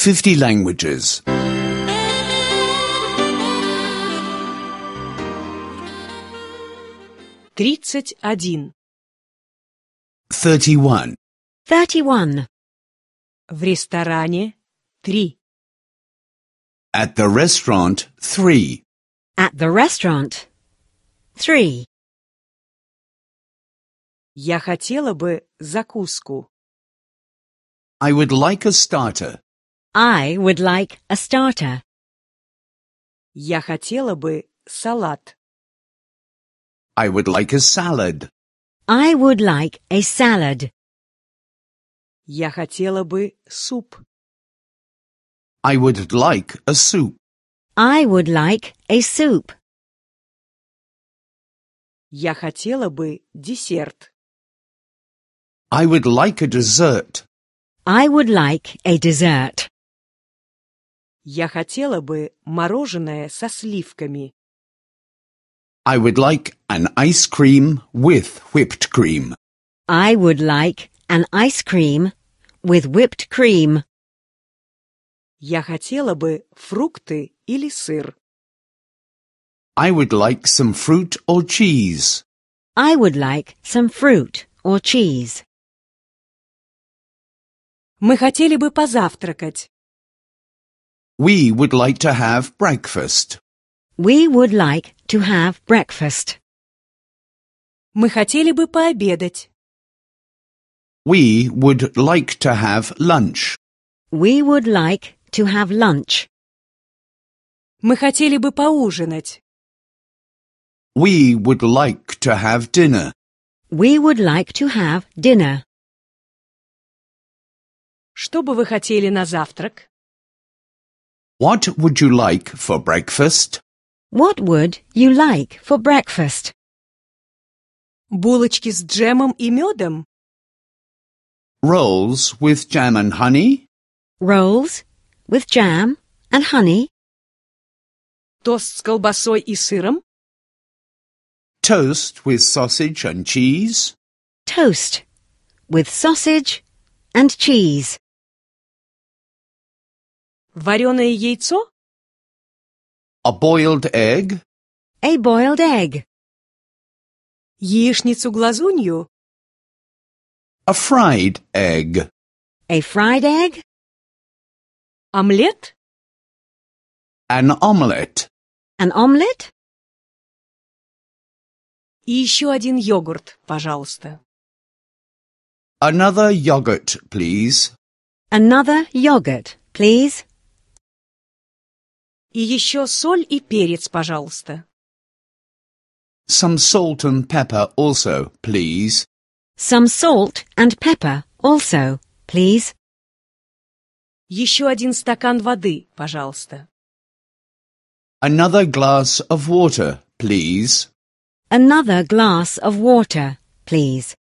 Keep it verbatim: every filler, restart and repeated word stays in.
fifty languages. Тридцать один. Thirty-one. Thirty-one. В ресторане три. At the restaurant, three. At the restaurant. Three. Я хотела бы закуску. I would like a starter. I would like a starter. Я хотела бы салат. I would like a salad. I would like a salad. Я хотела бы суп. I would like a soup. I would like a soup. Я хотела бы десерт. I would like a dessert. I would like a dessert. Я хотела бы мороженое со сливками. I would like an ice cream with whipped cream. I would like an ice cream with whipped cream. Я хотела бы фрукты или сыр. I would like some fruit or cheese. I would like some fruit or cheese. Мы хотели бы позавтракать. We would like to have breakfast. We would like to have breakfast. Мы хотели бы пообедать. We would like to have lunch. We would like to have lunch. Мы хотели бы поужинать. We would like to have dinner. We would like to have dinner. Что бы вы хотели на завтрак? What would you like for breakfast? What would you like for breakfast? Булочки с джемом и медом? Rolls with jam and honey? Rolls with jam and honey? Тост с колбасой и сыром? Toast with sausage and cheese? Toast with sausage and cheese? Вареное яйцо? A boiled egg? A boiled egg? Яичницу-глазунью? A fried egg? A fried egg? Омлет? An omelette? An omelette? И еще один йогурт, пожалуйста. Another yogurt, please. Another yogurt, please. И еще соль и перец, пожалуйста. Some salt and pepper also, please. Some salt and pepper also, please. Еще один стакан воды, пожалуйста. Another glass of water, please. Another glass of water, please.